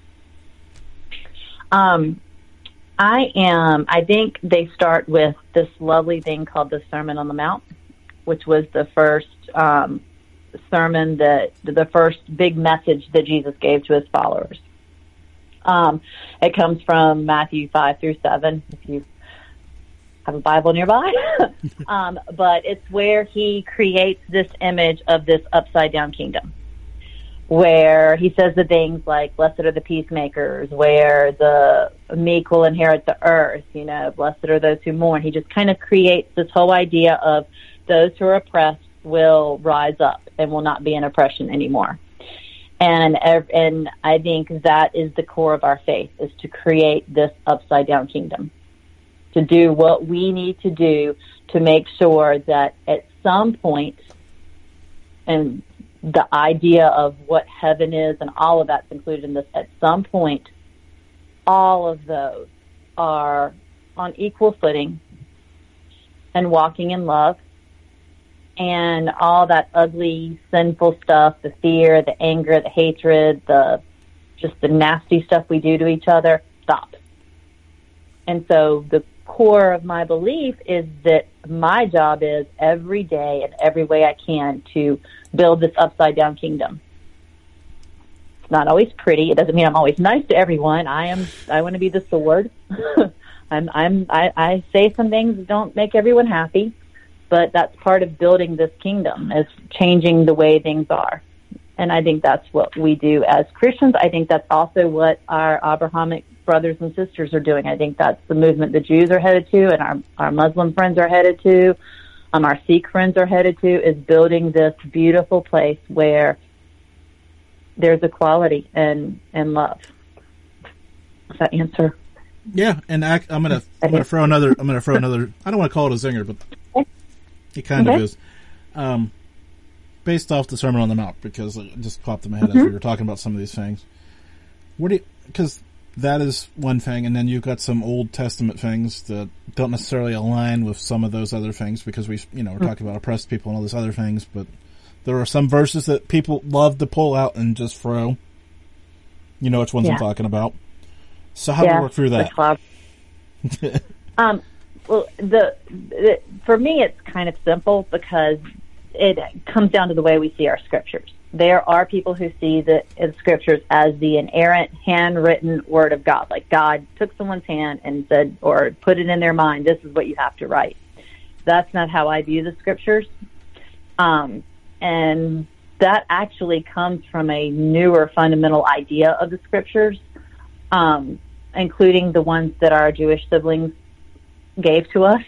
Um, I am, I think they start with this lovely thing called the Sermon on the Mount, which was the first um, sermon, that the first big message that Jesus gave to his followers. Um, it comes from Matthew five through seven, if you have a Bible nearby. um, but it's where he creates this image of this upside down kingdom, where he says the things like, blessed are the peacemakers, where the meek will inherit the earth, you know, blessed are those who mourn. He just kind of creates this whole idea of those who are oppressed will rise up and will not be in oppression anymore. And and I think that is the core of our faith, is to create this upside down kingdom, to do what we need to do to make sure that at some point, and the idea of what heaven is and all of that's included in this, at some point, all of those are on equal footing and walking in love. And all that ugly, sinful stuff, the fear, the anger, the hatred, the just the nasty stuff we do to each other, stops. And so the core of my belief is that my job is every day and every way I can to build this upside down kingdom. It's not always pretty. It doesn't mean I'm always nice to everyone. I am, I want to be the sword. I'm, I'm, I, I say some things that don't make everyone happy, but that's part of building this kingdom, is changing the way things are. And I think that's what we do as Christians. I think that's also what our Abrahamic brothers and sisters are doing. I think that's the movement the Jews are headed to, and our, our Muslim friends are headed to, um, our Sikh friends are headed to, is building this beautiful place where there's equality and, and love. Does that answer? Yeah, and I, I'm gonna I'm gonna throw another I'm gonna throw another. I don't want to call it a zinger, but it kind okay. of is. Um, based off the Sermon on the Mount, because it just popped in my head mm-hmm. as we were talking about some of these things. What do you, because that is one thing, and then you've got some Old Testament things that don't necessarily align with some of those other things, because we, you know, we're mm-hmm. talking about oppressed people and all these other things, but there are some verses that people love to pull out and just throw. You know which ones yeah. I'm talking about. So how yeah, do we work through that? um, well, the, the for me, it's kind of simple, because it comes down to the way we see our scriptures. There are people who see the scriptures as the inerrant, handwritten word of God. Like God took someone's hand and said, or put it in their mind, this is what you have to write. That's not how I view the scriptures. Um, and that actually comes from a newer fundamental idea of the scriptures, um, including the ones that our Jewish siblings gave to us.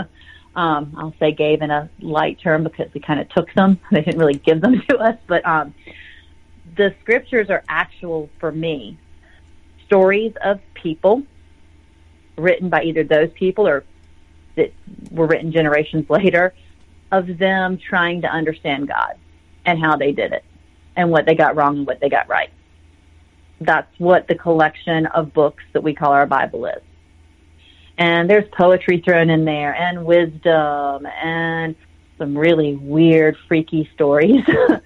Um, I'll say gave in a light term, because we kind of took them. They didn't really give them to us. But um, the scriptures are actual, for me, stories of people written by either those people or that were written generations later, of them trying to understand God and how they did it and what they got wrong and what they got right. That's what the collection of books that we call our Bible is. And there's poetry thrown in there, and wisdom, and some really weird, freaky stories.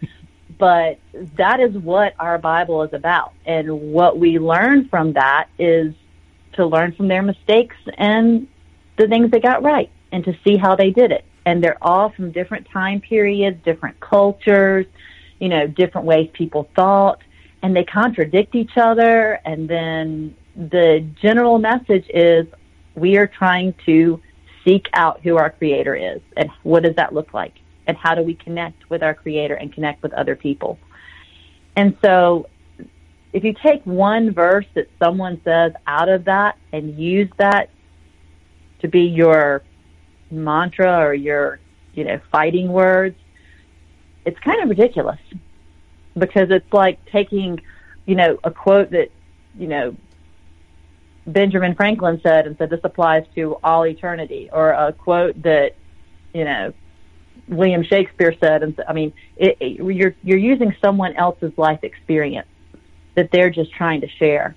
But that is what our Bible is about. And what we learn from that is to learn from their mistakes and the things they got right, and to see how they did it. And they're all from different time periods, different cultures, you know, different ways people thought, and they contradict each other. And then the general message is, we are trying to seek out who our Creator is, and what does that look like, and how do we connect with our Creator and connect with other people. And so if you take one verse that someone says out of that and use that to be your mantra or your you know, fighting words. It's kind of ridiculous because it's like taking, you know, a quote that, you know, Benjamin Franklin said and said this applies to all eternity, or a quote that, you know, William Shakespeare said. And I mean, it, it, you're you're using someone else's life experience that they're just trying to share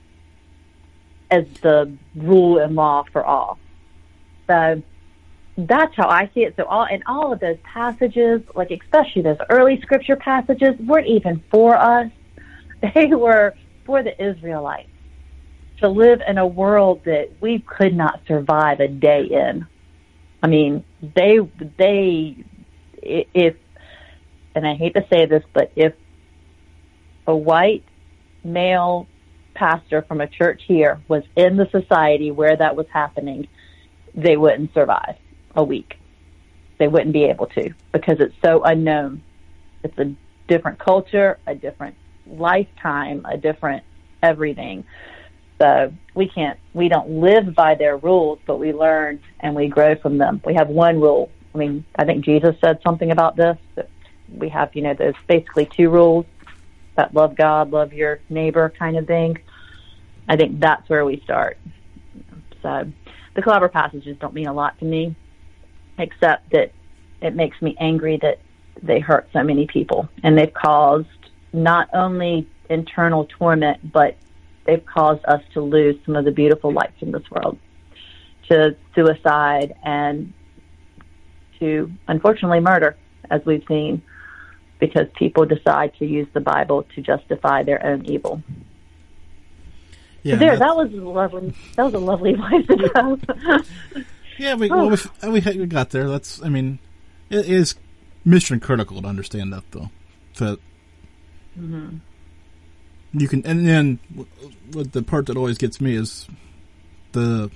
as the rule and law for all. So that's how I see it. So all and all of those passages, like especially those early scripture passages, weren't even for us. They were for the Israelites to live in a world that we could not survive a day in. I mean, they, they, if, and I hate to say this, but if a white male pastor from a church here was in the society where that was happening, they wouldn't survive a week. They wouldn't be able to, because it's so unknown. It's a different culture, a different lifetime, a different everything. So we can't, we don't live by their rules, but we learn and we grow from them. We have one rule. I mean, I think Jesus said something about this, that we have, you know, there's basically two rules, that love God, love your neighbor kind of thing. I think that's where we start. So the clever passages don't mean a lot to me, except that it makes me angry that they hurt so many people, and they've caused not only internal torment, but they've caused us to lose some of the beautiful lights in this world, to suicide and to, unfortunately, murder, as we've seen, because people decide to use the Bible to justify their own evil. Yeah, so there, that was lovely. That was a lovely place to go. Yeah, we, well, we we got there. That's, I mean, it is mission critical to understand that, though. That mm-hmm. you can, and then what the part that always gets me is the,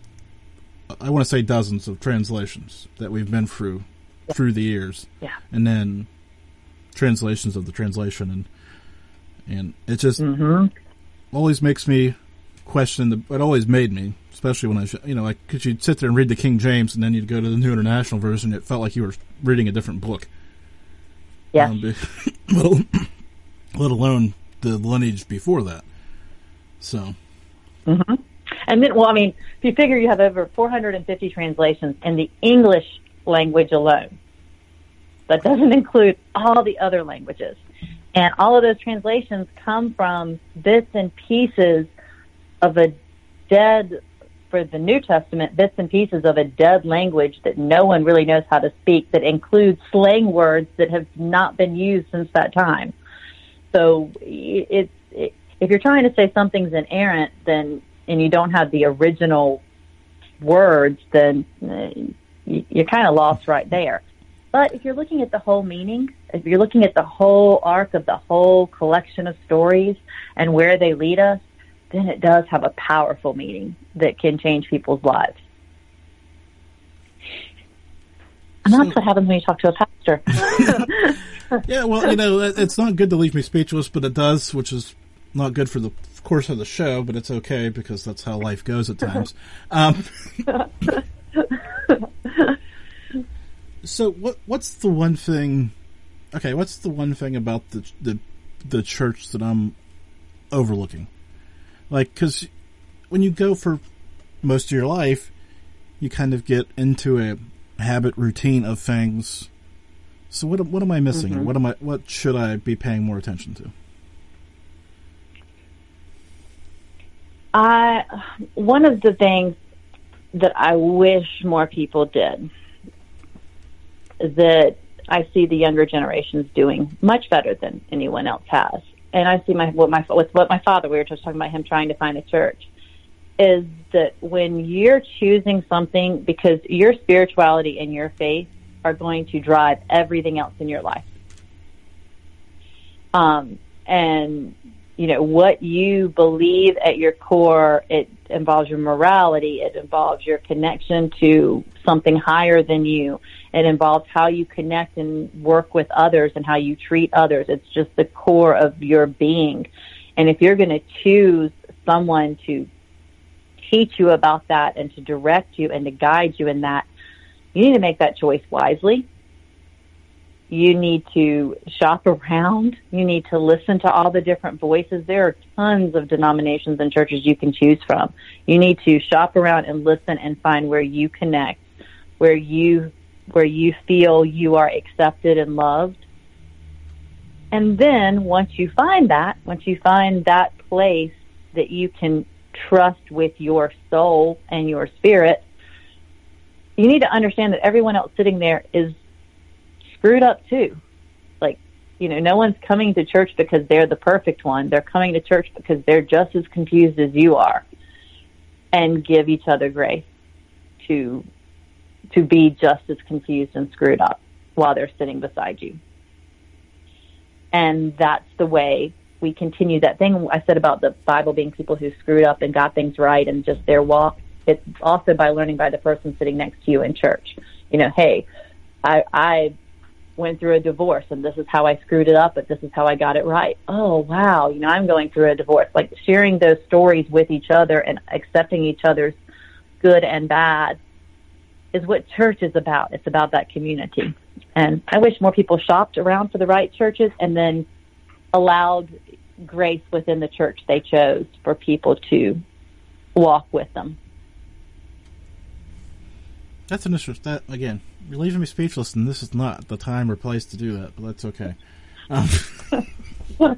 I want to say dozens of translations that we've been through yeah. through the years, yeah, and then translations of the translation, and and it just mm-hmm. always makes me question the. It always made me. Especially when I, you know, like, because you'd sit there and read the King James, and then you'd go to the New International Version. It felt like you were reading a different book. Yeah. Um, let, let alone the lineage before that. So. Mm-hmm. And then, well, I mean, if you figure you have over four hundred fifty translations in the English language alone, that doesn't include all the other languages. And all of those translations come from bits and pieces of a dead, for the New Testament, bits and pieces of a dead language that no one really knows how to speak, that includes slang words that have not been used since that time. So it's, it, if you're trying to say something's inerrant, then, and you don't have the original words, then uh, you're kind of lost right there. But if you're looking at the whole meaning, if you're looking at the whole arc of the whole collection of stories and where they lead us, then it does have a powerful meaning that can change people's lives. And that's so, what happens when you talk to a pastor. Yeah, well, you know, it's not good to leave me speechless, but it does, which is not good for the course of the show, but it's okay because that's how life goes at times. Um, so what what's the one thing, okay, what's the one thing about the the, the church that I'm overlooking? Like, because when you go for most of your life, you kind of get into a habit routine of things. So what what am I missing? Mm-hmm. What am I? What should I be paying more attention to? I one of the things that I wish more people did, that I see the younger generations doing much better than anyone else has. And I see my what my with what my father, we were just talking about him trying to find a church, is that when you're choosing something, because your spirituality and your faith are going to drive everything else in your life. Um, and, you know, what you believe at your core, it involves your morality, it involves your connection to something higher than you. It involves how you connect and work with others and how you treat others. It's just the core of your being. And if you're going to choose someone to teach you about that and to direct you and to guide you in that, you need to make that choice wisely. You need to shop around. You need to listen to all the different voices. There are tons of denominations and churches you can choose from. You need to shop around and listen and find where you connect, where you where you feel you are accepted and loved. And then once you find that, once you find that place that you can trust with your soul and your spirit, you need to understand that everyone else sitting there is screwed up too. Like, you know, no one's coming to church because they're the perfect one. They're coming to church because they're just as confused as you are, and give each other grace to to be just as confused and screwed up while they're sitting beside you. And that's the way we continue that thing I said about the Bible being people who screwed up and got things right and just their walk. It's also by learning by the person sitting next to you in church. You know, hey, I, I went through a divorce and this is how I screwed it up, but this is how I got it right. Oh, wow. You know, I'm going through a divorce. Like sharing those stories with each other and accepting each other's good and bad is what church is about. It's about that community. And I wish more people shopped around for the right churches and then allowed grace within the church they chose for people to walk with them. That's an issue. That, again, you're leaving me speechless, and this is not the time or place to do that, but that's okay. Um,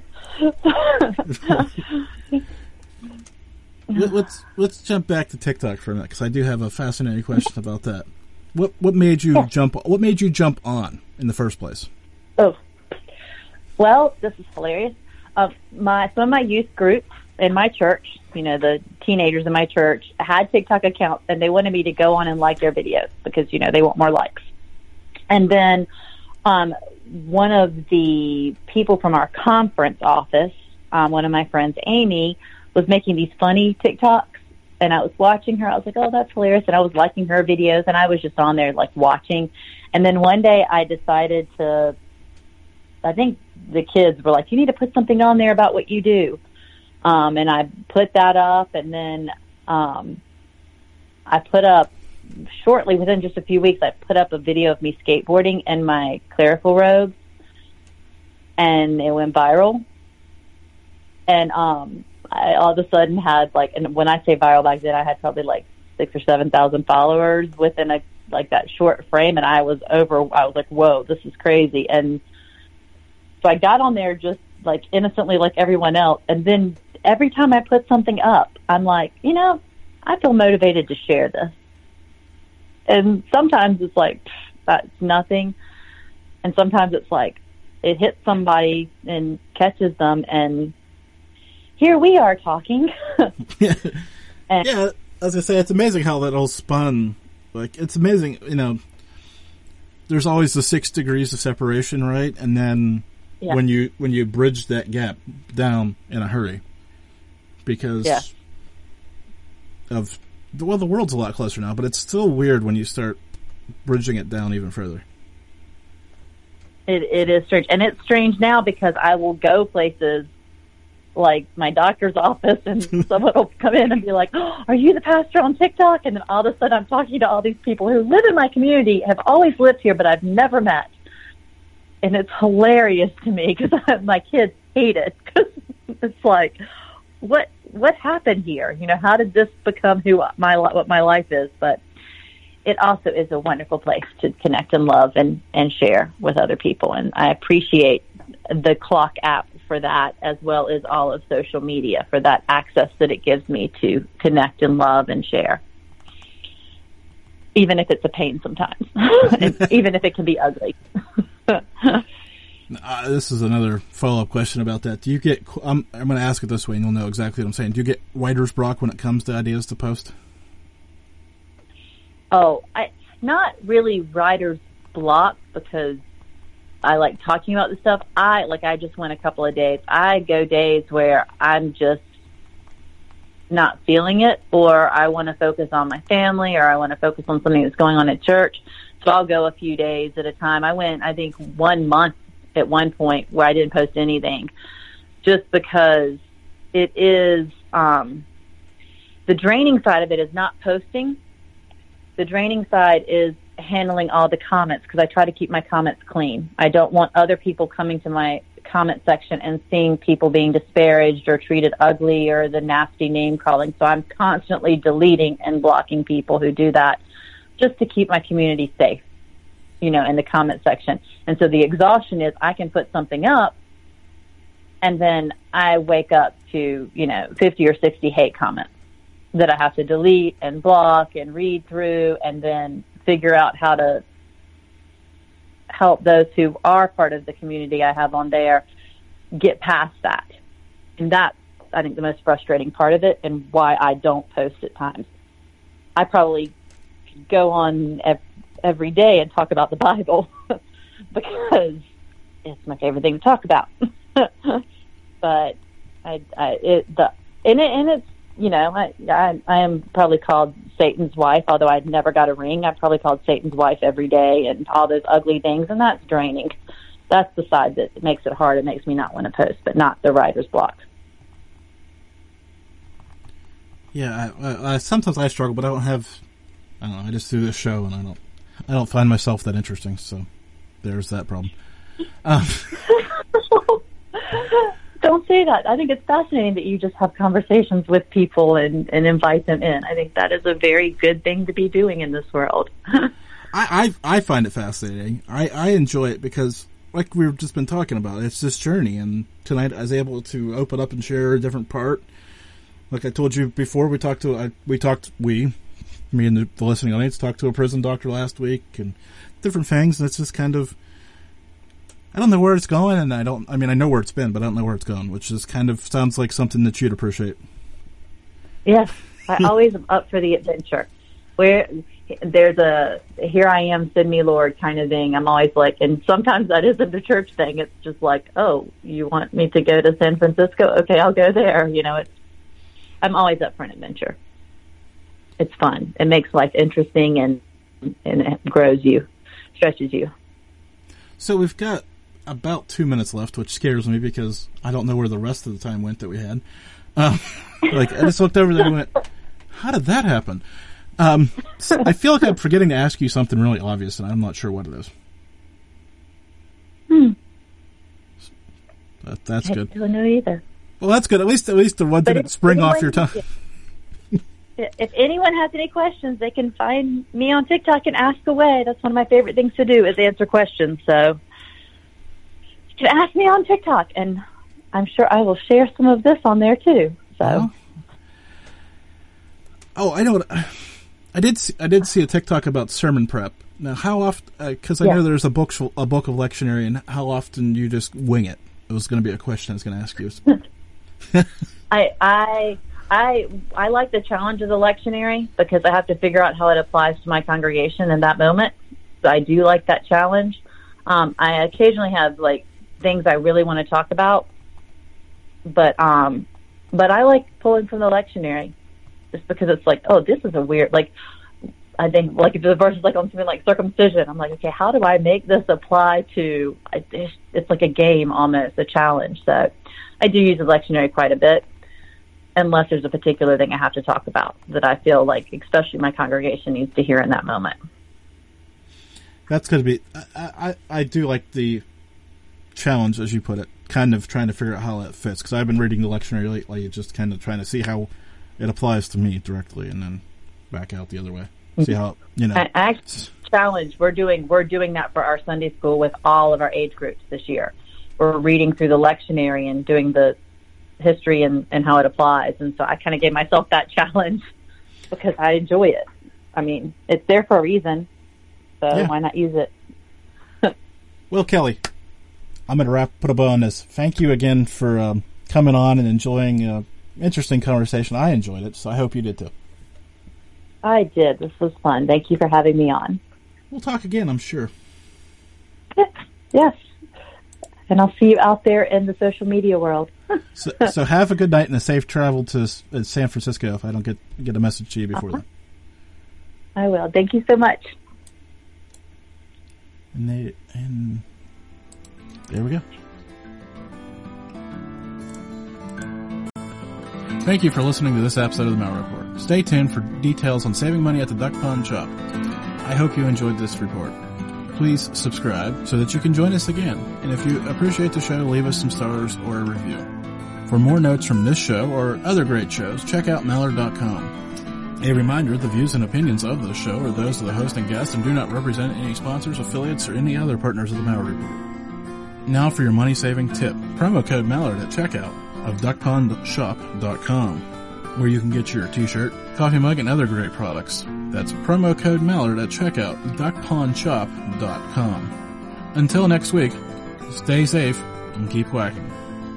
let's let's jump back to TikTok for a minute, because I do have a fascinating question about that. What what made you yeah. jump? What made you jump on in the first place? Oh, well, this is hilarious. Uh, my some of my youth group in my church, you know, the teenagers in my church had TikTok accounts, and they wanted me to go on and like their videos because, you know, they want more likes. And then um, one of the people from our conference office, um, one of my friends, Amy, was making these funny TikToks, and I was watching her. I was like, oh, that's hilarious. And I was liking her videos, and I was just on there, like, watching. And then one day I decided to, I think the kids were like, you need to put something on there about what you do. Um, and I put that up, and then um, I put up, shortly, within just a few weeks, I put up a video of me skateboarding in my clerical robes, and it went viral. And um, I all of a sudden had, like, and when I say viral back then, I had probably like six or seven thousand followers within a like that short frame, and I was over. I was like, whoa, this is crazy. And so I got on there just like innocently, like everyone else, and then every time I put something up, I'm like, you know, I feel motivated to share this. And sometimes it's like, that's nothing. And sometimes it's like, it hits somebody and catches them, and here we are talking. yeah. And, yeah, as I say, it's amazing how that all spun. Like, it's amazing, you know, there's always the six degrees of separation, right? And then yeah. when you when you bridge that gap down in a hurry, because yeah. of, well, the world's a lot closer now, but it's still weird when you start bridging it down even further. It It is strange. And it's strange now because I will go places like my doctor's office, and someone will come in and be like, oh, are you the pastor on TikTok? And then all of a sudden I'm talking to all these people who live in my community, have always lived here, but I've never met. And it's hilarious to me because my kids hate it. Cause it's like, what what happened here? You know, how did this become who my what my life is? But it also is a wonderful place to connect and love and, and share with other people. And I appreciate the Clock app for that, as well as all of social media for that access that it gives me to connect and love and share. Even if it's a pain sometimes. Even if it can be ugly. Uh, this is another follow-up question about that. Do you get, I'm, I'm going to ask it this way and you'll know exactly what I'm saying. Do you get writer's block when it comes to ideas to post? Oh, I, not really writer's block because I like talking about this stuff. I, like I just went a couple of days. I go days where I'm just not feeling it, or I want to focus on my family, or I want to focus on something that's going on at church. So I'll go a few days at a time. I went, I think, one month at one point where I didn't post anything, just because it is, um, the draining side of it is not posting. The draining side is handling all the comments because I try to keep my comments clean. I don't want other people coming to my comment section and seeing people being disparaged or treated ugly or the nasty name calling. So I'm constantly deleting and blocking people who do that just to keep my community safe, you know, in the comment section. And so the exhaustion is I can put something up and then I wake up to, you know, fifty or sixty hate comments that I have to delete and block and read through and then figure out how to help those who are part of the community I have on there get past that. And that's, I think, the most frustrating part of it and why I don't post at times. I probably go on ev- every day and talk about the Bible because it's my favorite thing to talk about. But I, I, it, the, and it, and it's, you know, I, I, I am probably called Satan's wife, although I'd never got a ring. I'm probably called Satan's wife every day and all those ugly things, and that's draining. That's the side that makes it hard. It makes me not want to post, but not the writer's block. Yeah, I, I, sometimes I struggle, but I don't have, I don't know, I just do this show, and I don't, I don't find myself that interesting, so there's that problem. Um. Don't say that. I think it's fascinating that you just have conversations with people and, and invite them in. I think that is a very good thing to be doing in this world. I, I I find it fascinating. I, I enjoy it because, like we've just been talking about, it's this journey. And tonight I was able to open up and share a different part. Like I told you before, we talked to I, we talked we me and the, the listening audience talked to a prison doctor last week and different things. And it's just kind of. I don't know where it's going, and I don't, I mean, I know where it's been, but I don't know where it's going, which is kind of sounds like something that you'd appreciate. Yes, I always am up for the adventure. Where there's a, here I am, send me Lord kind of thing. I'm always like, and sometimes that isn't a church thing. It's just like, oh, you want me to go to San Francisco? Okay, I'll go there. You know, it's, I'm always up for an adventure. It's fun. It makes life interesting and, and it grows you, stretches you. So we've got about two minutes left, which scares me because I don't know where the rest of the time went that we had. Um, like, I just looked over there and went, how did that happen? Um, so I feel like I'm forgetting to ask you something really obvious, and I'm not sure what it is. Hmm. But that's I good. don't know either. Well, that's good. At least, at least the one But didn't spring off your tongue. If anyone has any questions, they can find me on TikTok and ask away. That's one of my favorite things to do is answer questions. So you can ask me on TikTok, and I'm sure I will share some of this on there too. So, well, oh, I know what I did. See, I did see a TikTok about sermon prep. Now, how often? Because uh, I yeah. know there's a book, a book of lectionary, and how often you just wing it? It was going to be a question I was going to ask you. I I I I like the challenge of the lectionary because I have to figure out how it applies to my congregation in that moment. So I do like that challenge. Um, I occasionally have like things I really want to talk about, but um, but I like pulling from the lectionary just because it's like, oh, this is a weird like. I think, like, if the verse is, like, on something like circumcision, I'm like, okay, how do I make this apply to, it's, it's like a game almost, a challenge. So I do use the lectionary quite a bit, unless there's a particular thing I have to talk about that I feel like, especially my congregation, needs to hear in that moment. That's going to be, I, I, I do like the challenge, as you put it, kind of trying to figure out how that fits, because I've been reading the lectionary lately, just kind of trying to see how it applies to me directly, and then back out the other way. See how, you know. I, I challenge. We're doing we're doing that for our Sunday school with all of our age groups this year. We're reading through the lectionary and doing the history and, and how it applies. And so I kind of gave myself that challenge because I enjoy it. I mean, it's there for a reason, so yeah. Why not use it? Well, Kelly, I'm going to wrap put a bow on this. Thank you again for um, coming on and enjoying an interesting conversation. I enjoyed it, so I hope you did too. I did. This was fun. Thank you for having me on. We'll talk again, I'm sure. Yes. And I'll see you out there in the social media world. so, so have a good night and a safe travel to uh, San Francisco if I don't get get a message to you before uh-huh. then. I will. Thank you so much. And, they, and there we go. Thank you for listening to this episode of the Mal Report. Stay tuned for details on saving money at the Duck Pond Shop. I hope you enjoyed this report. Please subscribe so that you can join us again. And if you appreciate the show, leave us some stars or a review. For more notes from this show or other great shows, check out Mallard dot com. A reminder, the views and opinions of this show are those of the host and guest and do not represent any sponsors, affiliates, or any other partners of the Mallard Report. Now for your money-saving tip. Promo code Mallard at checkout of duck pond shop dot com, where you can get your t-shirt, coffee mug, and other great products. That's promo code Mallard at checkout, duck pond shop dot com. Until next week, stay safe and keep whacking.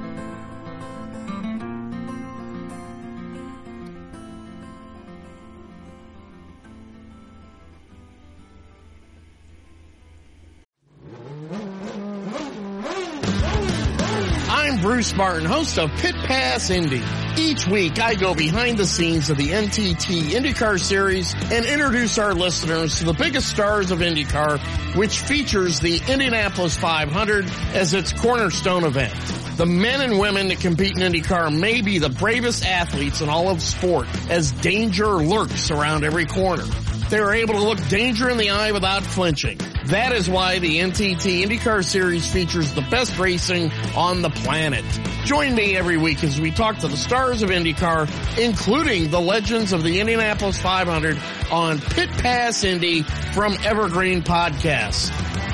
Bruce Martin, host of Pit Pass Indy. Each week I go behind the scenes of the N T T IndyCar Series and introduce our listeners to the biggest stars of IndyCar, which features the Indianapolis five hundred as its cornerstone event. The men and women that compete in IndyCar may be the bravest athletes in all of sport, as danger lurks around every corner. They are able to look danger in the eye without flinching. That is why the N T T IndyCar Series features the best racing on the planet. Join me every week as we talk to the stars of IndyCar, including the legends of the Indianapolis five hundred on Pit Pass Indy from Evergreen Podcasts.